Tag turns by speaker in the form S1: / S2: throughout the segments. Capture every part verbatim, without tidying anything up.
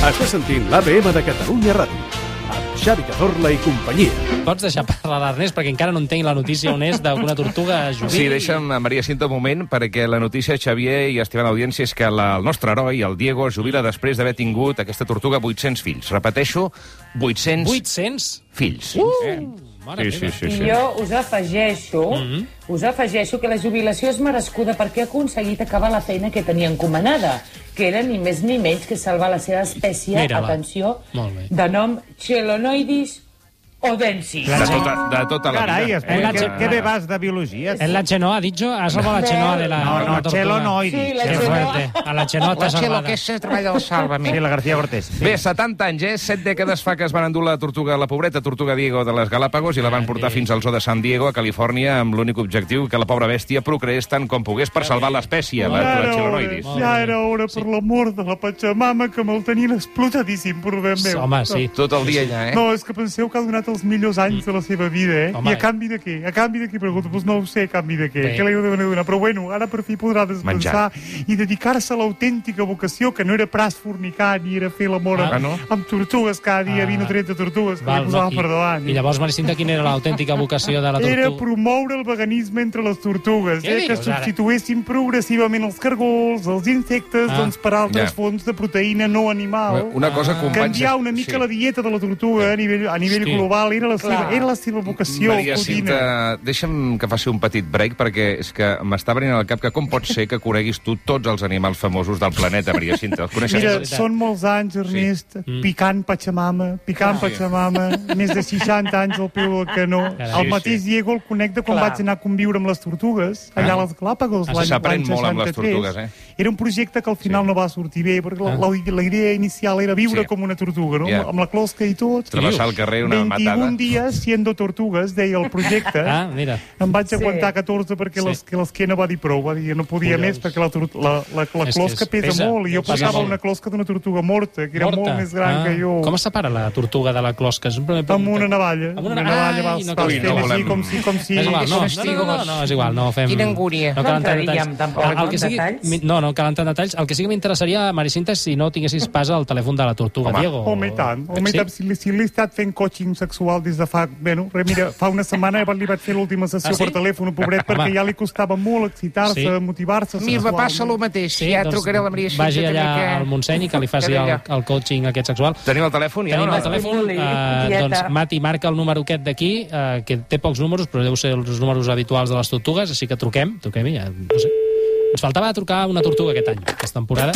S1: Estàs sentint l'A B M de Catalunya Ràdio, amb Xavi Cazorla i companyia.
S2: Pots deixar parlar l'Ernest, perquè encara no entenc la notícia on és d'una tortuga jubil.
S3: Sí, deixa'm, Maria Cinta, un moment, perquè la notícia, Xavier i Esteban Audiència, és que la, el nostre heroi, el Diego, es jubila després d'haver tingut aquesta tortuga vuit-cents fills. Repeteixo, vuit-cents...
S2: vuit-cents?
S3: Fills.
S2: Uh!
S3: Eh?
S2: Mare
S3: sí, sí, sí,
S4: I
S3: sí.
S4: jo us afegeixo,
S2: Mhm.
S4: us afegeixo que la jubilació és merescuda perquè ha aconseguit acabar la feina que tenia encomanada, que era ni més ni menys que salvar la seva espècie,
S2: Mira-la.
S4: atenció,
S2: Molt bé.
S4: de nom Chelonoidis odensis.
S3: De tota, de tota la
S5: Carai,
S3: vida.
S5: espera,
S2: Eh,
S5: ¿qué,
S2: la-
S5: ¿qué me vas de biología?
S2: ¿Es la chenoa, ha dicho? ¿Ha salvado la chenoa de la,
S5: No,
S2: de la
S5: no,
S2: tortuga?
S5: chelonoidis.
S4: Sí, la
S2: Qué
S4: chenoa.
S2: fuerte. A la chenoa t'ha
S6: La Chelo,
S2: salvada.
S6: que és el treball del Sálvame.
S5: Sí, la García Cortés.
S3: Bé, setanta anys, eh? Set dècades fa que es van endur la tortuga, la pobreta tortuga Diego de les Galàpagos i la van portar fins al zoo de San Diego, a Califòrnia, amb l'únic objectiu que la pobra bèstia procreés tant com pogués per salvar l'espècie, la, la Chelonoidis.
S5: ja era hora, per l'amor de la Pachamama, que me'l tenien explotadíssim per ben meu.
S2: Home, sí.
S3: Tot el dia allà, eh?
S5: No, és que penseu que ha donat els millors anys de la seva vida, eh?
S2: Home.
S5: I a canvi de què? A canvi de què? Pregunto, doncs no ho sé, a canvi de què?
S2: Bé.
S5: Què li heu de donar? Però bueno, ara per fi podrà descansar i dedicar-se a l'autèntica vocació, que no era pras fornicar ni era fer l'amor
S2: Ah,
S5: amb,
S3: no?
S5: amb tortugues, cada dia
S2: Ah.
S5: vint o trenta tortugues, que
S2: Val,
S5: li posava
S2: no,
S5: per davant.
S2: I llavors, Maricinta, quina era l'autèntica vocació de la
S5: Era
S2: tortuga?
S5: promoure el veganisme entre les tortugues,
S2: Què
S5: eh? que
S2: dius, ara?
S5: substituïssin progressivament els cargols, els insectes,
S2: Ah.
S5: doncs per altres
S3: Ja.
S5: fonts de proteïna no animal.
S3: Una cosa,
S2: Ah.
S3: companys...
S5: Canviar una mica
S3: sí.
S5: la dieta de la tortuga a nivell, a nivell
S2: Sí.
S5: global era la, seva,
S4: Clar.
S5: era la seva vocació.
S3: Maria
S5: codina.
S3: Cinta, deixa'm que faci un petit break, perquè és que m'està venint al cap que com pot ser que coneguis tu tots els animals famosos del planeta, Maria Cinta? Els coneixes?
S5: Mira,
S2: veritat.
S5: són molts anys, Ernest,
S2: Mm.
S5: picant Pachamama, picant Pachamama, més de seixanta anys al peu del canó.
S2: Carai.
S5: El mateix Diego el conec de quan
S4: Clar.
S5: vaig anar a conviure amb les tortugues, allà a les Galàpagos,
S2: Ah,
S5: l'any
S3: s'aprèn
S5: l'any
S3: molt amb les
S5: seixanta-tres.
S3: tortugues, eh?
S5: Era un projecte que al final
S3: Sí.
S5: no va sortir bé, perquè la,
S2: Ah.
S5: la, la idea inicial era viure
S3: Sí.
S5: com una tortuga, no?
S3: Ja.
S5: Amb la closca i tot.
S3: Travessar el carrer una matada.
S5: vint-i-un dies siendo tortugues, deia el projecte.
S2: Ah, mira.
S5: Em vaig
S4: Sí.
S5: aguantar catorze perquè
S2: Sí.
S5: les- que l'esquena va dir prou, va dir que no podia
S2: Collons.
S5: més perquè la, tor- la, la, la
S2: És que
S5: closca
S2: és-
S5: pesa,
S2: pesa,
S5: molt i jo
S2: pesa
S5: portava
S2: molt.
S5: una closca d'una tortuga morta, que era
S2: Morta.
S5: molt més gran
S2: Ah.
S5: que jo.
S2: Com es separa la tortuga de la closca? És un problema...
S5: Amb una navalla.
S2: Amb una,
S5: una navalla
S2: Ai,
S5: vas,
S2: no
S5: vas
S2: cal-
S5: fent
S3: no
S5: així
S3: volem-
S5: com si... Com si...
S2: És igual, no, no,
S6: És
S2: no, no, no, no, és igual, no fem...
S6: Quina angúnia.
S2: No cal entrar en
S4: entraríem
S2: detalls.
S4: tampoc
S2: El- el que
S4: en
S2: sigui-
S4: detalls.
S2: mi- No, no cal entrar en detalls. El que sí que m'interessaria, Maricinta, és si no tinguessis pas al telèfon de la tortuga,
S3: Home.
S2: Diego.
S5: Home, i tant. Home, i
S2: Sí?
S5: tant. Si, li- si l'he estat fent coaching sexual des de fa... Bueno, re, mira, fa una setmana li vaig fer l'última sessió
S2: Ah, sí?
S5: per telèfon, pobret, perquè
S2: Home.
S5: ja li costava molt excitar-se,
S2: Sí.
S5: motivar-se
S6: A mi me passa el mateix.
S2: Sí,
S6: ja
S2: doncs
S6: trucaré a la Maria Cinta.
S2: vagi allà
S6: també, que-
S2: al Montseny i que li faci
S6: que
S2: el,
S6: allà.
S2: el coaching aquest sexual.
S3: Tenim el telèfon? Ja,
S2: Tenim
S3: o no?
S2: el telèfon,
S4: Estimuli,
S2: eh,
S4: dieta.
S2: doncs Mati marca el número aquest d'aquí, eh, que té pocs números, però deu ser els números habituals de les tortugues, així que truquem, truquem i ja, no sé. Ens faltava trucar una tortuga aquest any, aquesta temporada.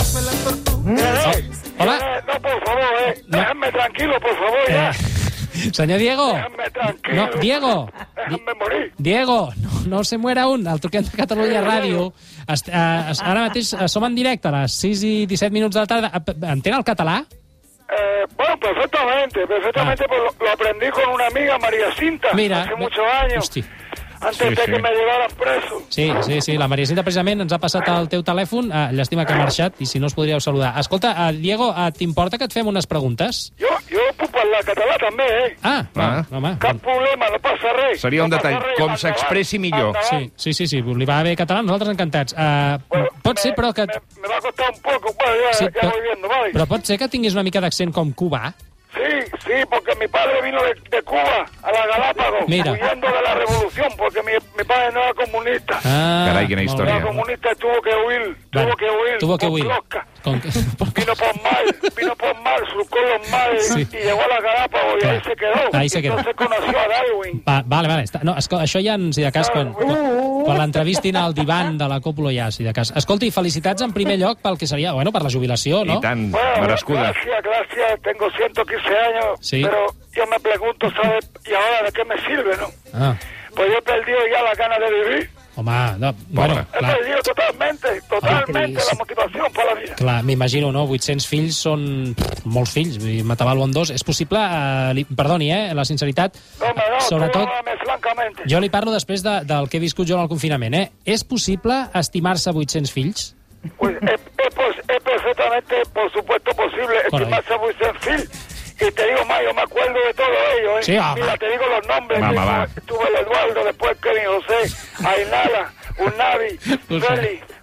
S2: Oh, hola,
S7: Eh, no, por favor, eh.
S2: No.
S7: Déjame tranquilo, por favor, ya.
S2: eh, senyor Diego.
S7: Déjame tranquilo.
S2: No, Diego. Di-
S7: Déjame morir.
S2: Diego, no, no se muera un, el truquem de Catalunya Ràdio. Est, eh, es- ara mateix eh, som en directe a les sis i disset minuts de la tarda. Eh, Entén el català?
S7: Eh, bueno, perfectamente, perfectamente, pues lo, lo aprendí con una amiga, María Cinta,
S2: Ah. Mira,
S7: hace
S2: ve-
S7: muchos años,
S2: Hosti.
S7: antes
S3: Sí,
S7: de
S3: sí.
S7: que me llevaran preso.
S2: Sí, sí, sí, la Maria Cinta precisament ens ha passat el teu telèfon, eh, llàstima que ha marxat, i si no us podríeu saludar. Escolta, eh, Diego, eh, t'importa que et fem unes preguntes?
S7: Jo, jo puc parlar català també, eh?
S2: Ah, va,
S3: Ah.
S2: home.
S7: Cap problema, no passa res.
S3: Seria un
S7: no passa
S3: detall,
S7: res,
S3: com
S7: endavant,
S3: s'expressi millor.
S7: endavant.
S2: Sí, sí, sí, sí, li va bé català, nosaltres encantats. Uh,
S7: Bueno,
S2: pot
S7: me-
S2: ser, però, que...
S7: Me, me va a costar un poco, bueno, ya,
S2: Sí,
S7: ya
S2: però-
S7: voy viendo, ¿vale?
S2: Però pot ser que tinguis una mica d'accent com cubà?
S7: Sí, sí, porque mi padre vino de, de Cuba a la Galápagos,
S2: Mira.
S7: huyendo de la revolución, porque mi, mi padre no era comunista.
S2: Ah,
S3: Carai, quina
S2: molt
S3: història.
S2: bé.
S7: Era comunista y tuvo que huir,
S2: Vale.
S7: tuvo que huir.
S2: Tuvo que
S7: con
S2: huir.
S7: Closca.
S2: Con-
S7: Vino por mar, vino por mar, surcó los mares
S2: Sí.
S7: y llegó a la Galápagos y ahí se quedó.
S2: Ahí se
S7: Y
S2: quedó.
S7: Entonces conoció a Darwin.
S2: Va, vale, vale. Està... No, esco... això ja, en si de cas, quan, quan, quan l'entrevistin al divan de la còpula ja, si de cas. Escolti, felicitats en primer lloc pel que seria, bueno, per la jubilació, no?
S3: I tant,
S7: Bueno,
S3: merescuda.
S7: gracias, gracias. Tengo ciento quince años,
S2: Sí.
S7: pero yo me pregunto, ¿sabes? ¿Y ahora de qué me sirve, no?
S2: Ah,
S7: Pues yo he perdido ya la gana de vivir.
S2: home, no, bueno,
S7: He
S2: clar,
S7: perdido totalmente, totalmente la motivación para la vida.
S2: clar m'imagino, no? vuit-cents fills són pff, molts fills, vull dir, Mataval dos. És possible, eh, li, perdoni, eh, la sinceritat,
S7: No, hombre, no,
S2: sobretot,
S7: perdóname francamente.
S2: jo li parlo després de, del que he viscut jo en el confinament, eh? És possible estimar-se vuit-cents fills?
S7: Pues es, es, pos- es perfectamente, por supuesto, posible
S2: Caray.
S7: estimarse muy sencillo. Y te digo más, yo me acuerdo de todo ello, ¿eh?
S2: Sí, ah,
S7: Mira, te digo los nombres.
S3: Va, va, va.
S7: Estuvo el Eduardo, después Kevin José, Ainara, Unavi,
S2: Pues,
S7: Félix,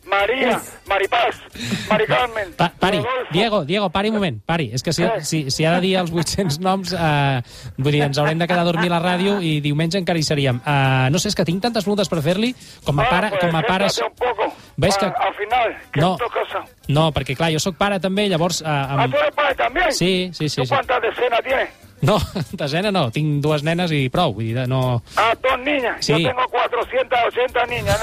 S7: María, Maripaz, Mari Carmen,
S2: Pa pari,
S7: Rodolfo.
S2: Diego, Diego, pari un moment, pari. És que si, si, si ha de dir els vuit-cents noms, eh, vull dir, ens haurem de quedar a dormir a la ràdio i diumenge encara hi seríem. Uh, no sé, és que tinc tantes preguntes per fer-li, com a pare...
S7: Ah, pues,
S2: com a pares...
S7: un poco.
S2: Ves que...
S7: A, al final, que
S2: No.
S7: no. cosa.
S2: No, perquè clar, jo sóc pare també, llavors... Uh,
S7: ¿Ah,
S2: amb...
S7: tú eres padre también?
S2: Sí, sí, sí.
S7: ¿Tú
S2: sí.
S7: cuántas decenas tienes?
S2: No, desena no, tinc dues nenes i prou, vull dir, no...
S7: Ah, dos niñas.
S2: Sí.
S7: Yo tengo cuatrocientas ochenta niñas,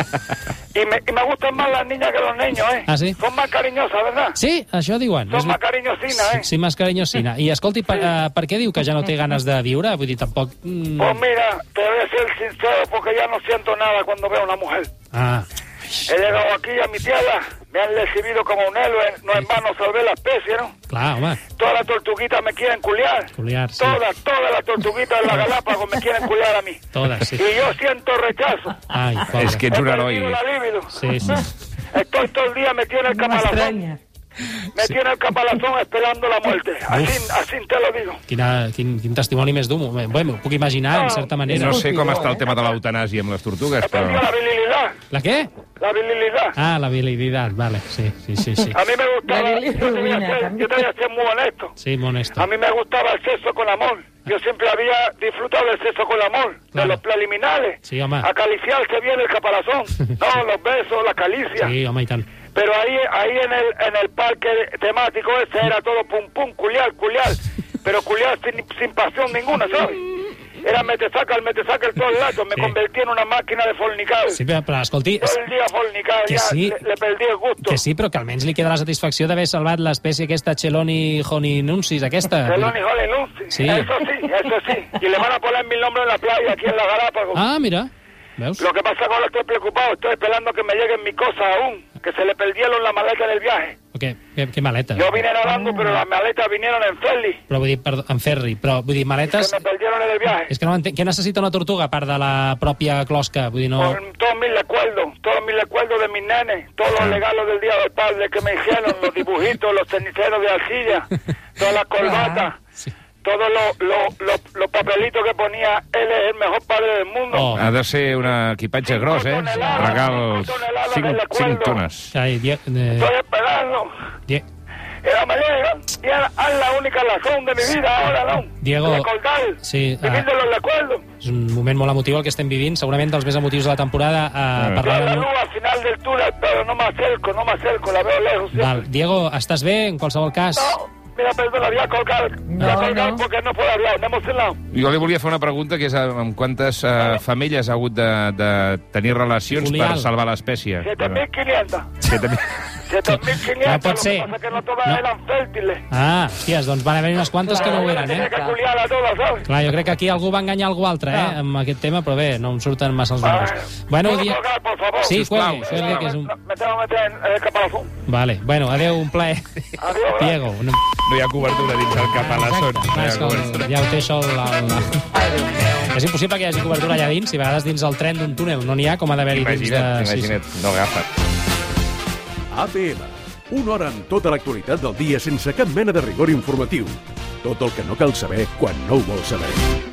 S7: ¿eh? y, me, y me gustan más las niñas que los niños, ¿eh?
S2: Ah, sí?
S7: Son más cariñosas, ¿verdad?
S2: Sí, això diuen.
S7: Son
S2: És-
S7: más cariñosinas, ¿eh?
S2: Sí, més carinyosina. I escolti, per, uh, per què diu que ja no té ganes de viure? Vull dir, tampoc... Mm...
S7: Pues mira, te voy a ser sincero porque ya no siento nada cuando veo a una mujer.
S2: Ah,
S7: He llegado aquí a mi tierra, me han recibido como un héroe, no en vano salvé la especie, ¿no?
S2: clar, home,
S7: Todas las tortuguitas me quieren culiar.
S2: culiar, sí.
S7: Todas, todas las tortuguitas de la Galápagos me quieren culiar a mí.
S2: Todas, sí.
S7: Y yo siento rechazo.
S2: Ai, pobre.
S3: És que ets un
S7: He
S3: heroi.
S7: perdido la libido.
S2: Sí, sí.
S7: Estoy todo el día metido en el
S4: No
S7: caparazón.
S4: m'estranya.
S7: Me tiene el caparazón esperando la muerte. Así, así te lo digo.
S2: Quina, quin, quin testimoni més dur. Bé, m'ho puc imaginar, en certa manera.
S3: No sé com està el tema de l'eutanàsia amb les tortugues,
S7: He perdido
S3: però...
S7: la virilidad.
S2: La què?
S7: La virilidad.
S2: Ah, la habilidad, vale, sí, sí, sí, sí.
S7: A mí me gustaba,
S4: La
S7: yo tenía, que
S4: bilirrubina
S7: ser,
S4: también.
S7: yo tenía que ser muy honesto.
S2: Sí, molt honesto.
S7: A mí me gustaba el sexo con amor. Yo siempre había disfrutado del sexo con amor,
S2: Claro.
S7: de los preliminares.
S2: Sí, home.
S7: Acariciarse bien el caparazón. No, los besos, la calicia.
S2: Sí, home, i tant.
S7: Pero ahí, ahí en el, en el parque temático ese era todo pum pum, culiar, culiar. Pero culiar sin, sin pasión ninguna, ¿sabes? Era metesaca, el metesaca el todo el rato. Me
S2: Sí.
S7: convertí en una máquina de fornicar.
S2: Sí, però, però escolti, és,
S7: Todo el día fornicar,
S2: Que
S7: ya
S2: sí.
S7: le, le perdí el gusto.
S2: que sí, però que almenys li queda la satisfacció d'haver salvat l'espècie aquesta Cheloni honinuncis, aquesta.
S7: Pelón y Holly Lucy.
S2: Sí.
S7: Eso sí, eso sí. Y le van a poner mi nombre en la playa aquí en la Galápagos.
S2: Ah, mira, veus?
S7: Lo que pasa es que ahora estoy preocupado. Estoy esperando que me lleguen mis cosas aún. Que se le perdieron la maleta del viaje.
S2: Què, què, què maleta?
S7: Yo vine nadando, pero las maletas vinieron en ferry.
S2: Però vull dir, perdó, en ferri, però vull dir,
S7: Se
S2: maletes...
S7: me perdieron en el viaje.
S2: És que no entenc. Què necessita una tortuga, a part de la pròpia closca? Vull dir, no...
S7: Con todos mis recuerdos, todos mis recuerdos de mis nenes, todos los regalos del Día del Padre que me hicieron, los dibujitos, los ceniceros de arcilla, todas las corbatas,
S2: Sí.
S7: todos los, los, los, los papelitos que ponía, él es el mejor padre del mundo.
S2: Oh.
S3: Ha de ser un equipatge gros, eh? Regals cinc tones.
S2: Ai, die, eh,
S7: Estoy esperando.
S2: die,
S7: Era me llega, y era es la única razón de mi vida ahora, ¿no?
S2: Diego,
S7: Recordar,
S2: sí,
S7: vivir
S2: ah.
S7: de los recuerdos.
S2: és un moment molt emotiu el que estem vivint, segurament dels més emotius de la temporada. Eh,
S3: Ah.
S7: Veo la
S2: parlant
S7: luz
S2: amb...
S7: al final del túnel, pero no me acerco, no me acerco, la veo lejos. siempre.
S2: Val, Diego, estàs bé, en qualsevol cas?
S7: No, mira, perdona, voy a colgar. Voy a
S4: No,
S7: colgar
S4: no.
S7: porque no puedo hablar, me he emocionado.
S3: Jo li volia fer una pregunta, que és eh, amb quantes uh, femelles ha hagut de, de tenir relacions
S2: Julián.
S3: per salvar l'espècie?
S7: siete mil quinientas.
S3: siete mil.
S7: siete mil quinientas.
S2: No pot ser.
S7: Lo que pasa es que no todas
S2: No.
S7: eran fértiles.
S2: Ah, hòsties, doncs van haver-hi unes quantes que no ho eren,
S7: Tiene
S2: eh?
S7: que culiar a todas, ¿sabes?
S2: Clar, jo crec que aquí algú va enganyar algú altre, eh, amb aquest tema, però bé, no em surten massa els números. Bueno,
S7: ¿Puedo
S2: Diego...
S7: colgar, por favor?
S2: Sí,
S3: Sisplau,
S2: cuelgue, cuelgue, que és un...
S7: Me tengo que meter en el caparazón.
S2: Vale, bueno, adeu, un plaer.
S7: Adiós.
S2: Diego, un...
S3: No hi ha cobertura dins el capalaçón. No hi
S2: Clar,
S3: ha
S2: és que
S3: cobertura.
S2: el, ja ho té això... El, el... És impossible que hi hagi cobertura allà dins, si a vegades dins el tren d'un túnel no n'hi ha, com ha d'haver-hi dins de...
S3: Imagina't,
S2: Sí, sí.
S3: imagina't, no agafa.
S1: A P M, una hora amb tota l'actualitat del dia sense cap mena de rigor informatiu. Tot el que no cal saber quan no ho vols saber.